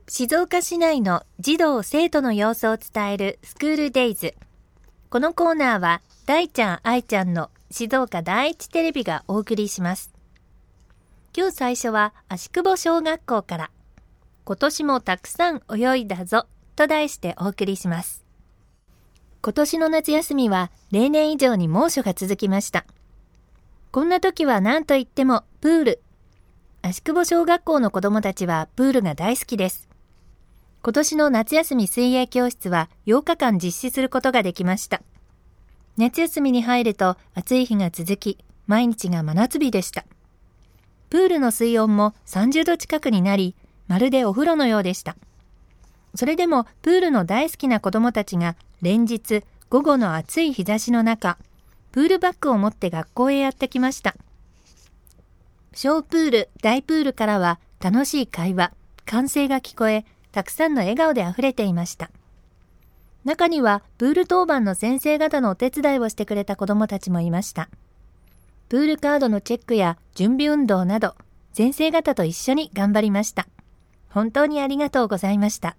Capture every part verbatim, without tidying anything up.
静岡市内の児童生徒の様子を伝えるスクールデイズ。このコーナーは大ちゃん愛ちゃんの静岡第一テレビがお送りします。今日最初は芦久保小学校から、今年もたくさん泳いだぞと題してお送りします。今年の夏休みは例年以上に猛暑が続きました。こんな時は何といってもプール。芦久保小学校の子どもたちはプールが大好きです。今年の夏休み水泳教室はようかかん実施することができました。夏休みに入ると暑い日が続き、毎日が真夏日でした。プールの水温もさんじゅうど近くになり、まるでお風呂のようでした。それでもプールの大好きな子どもたちが連日午後の暑い日差しの中、プールバッグを持って学校へやってきました。小プール、大プールからは楽しい会話、歓声が聞こえ、たくさんの笑顔であふれていました。中にはプール当番の先生方のお手伝いをしてくれた子どもたちもいました。プールカードのチェックや準備運動など、先生方と一緒に頑張りました。本当にありがとうございました。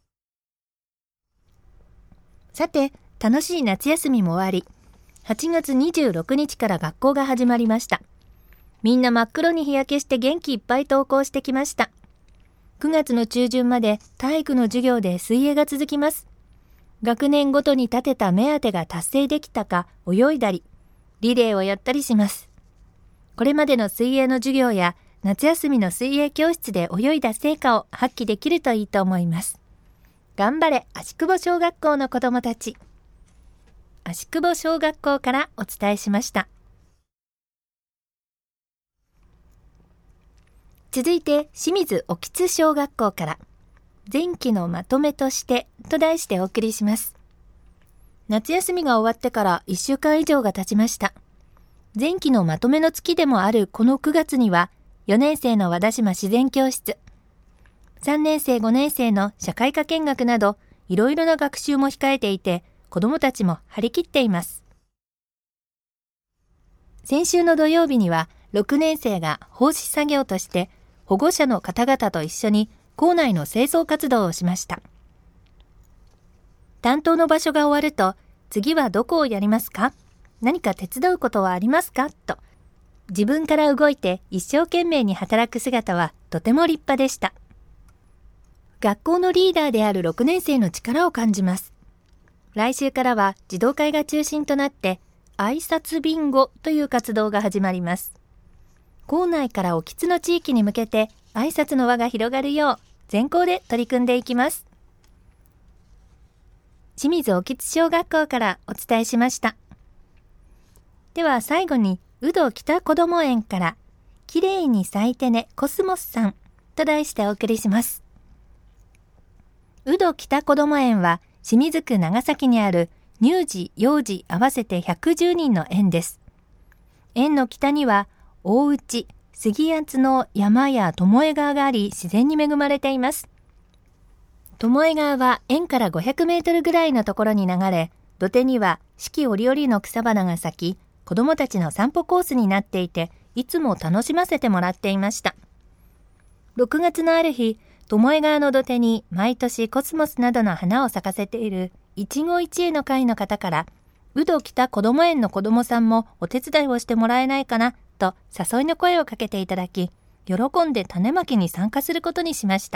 さて、楽しい夏休みも終わり、はちがつにじゅうろくにちから学校が始まりました。みんな真っ黒に日焼けして元気いっぱい登校してきました。くがつの中旬まで体育の授業で水泳が続きます。学年ごとに立てた目当てが達成できたか泳いだり、リレーをやったりします。これまでの水泳の授業や夏休みの水泳教室で泳いだ成果を発揮できるといいと思います。頑張れ芦久保小学校の子どもたち。芦久保小学校からお伝えしました。続いて清水興津小学校から、前期のまとめとしてと題してお送りします。夏休みが終わってからいっしゅうかん以上が経ちました。前期のまとめの月でもあるこのくがつには、よねん生の和田島自然教室、さんねん生ごねん生の社会科見学など、いろいろな学習も控えていて、子どもたちも張り切っています。先週の土曜日には、ろくねん生が奉仕作業として、保護者の方々と一緒に校内の清掃活動をしました。担当の場所が終わると、次はどこをやりますか？何か手伝うことはありますか？と、自分から動いて一生懸命に働く姿はとても立派でした。学校のリーダーであるろくねん生の力を感じます。来週からは児童会が中心となって、挨拶ビンゴという活動が始まります。校内から興津の地域に向けて挨拶の輪が広がるよう全校で取り組んでいきます。清水興津小学校からお伝えしました。では最後に宇土北こども園からきれいに咲いてねコスモスさんと題してお送りします。宇土北こども園は清水区長崎にある乳児幼児合わせてひゃくじゅうにんの園です。園の北には大内、杉厚の山や巴川があり、自然に恵まれています。巴川は園からごひゃくメートルぐらいのところに流れ、土手には四季折々の草花が咲き、子どもたちの散歩コースになっていて、いつも楽しませてもらっていました。ろくがつのある日、巴川の土手に毎年コスモスなどの花を咲かせている一期一会の会の方から、宇土北こども園の子どもさんもお手伝いをしてもらえないかなと誘いの声をかけていただき、喜んで種まきに参加することにしました。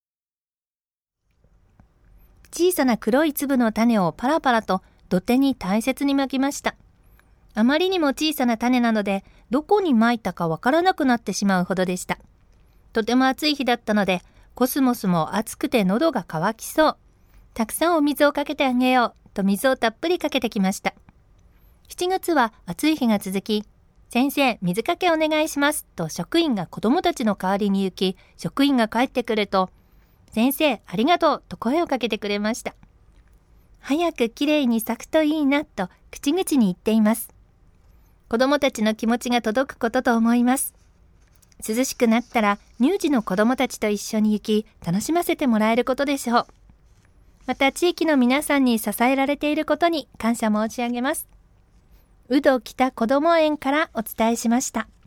小さな黒い粒の種をパラパラと土手に大切にまきました。あまりにも小さな種なので、どこにまいたかわからなくなってしまうほどでした。とても暑い日だったので、コスモスも暑くて喉が渇きそう。たくさんお水をかけてあげようと水をたっぷりかけてきました。しちがつは暑い日が続き、先生、水かけお願いしますと職員が子どもたちの代わりに行き、職員が帰ってくると、先生、ありがとうと声をかけてくれました。早くきれいに咲くといいなと口々に言っています。子どもたちの気持ちが届くことと思います。涼しくなったら乳児の子どもたちと一緒に行き、楽しませてもらえることでしょう。また地域の皆さんに支えられていることに感謝申し上げます。宇土北こども園からお伝えしました。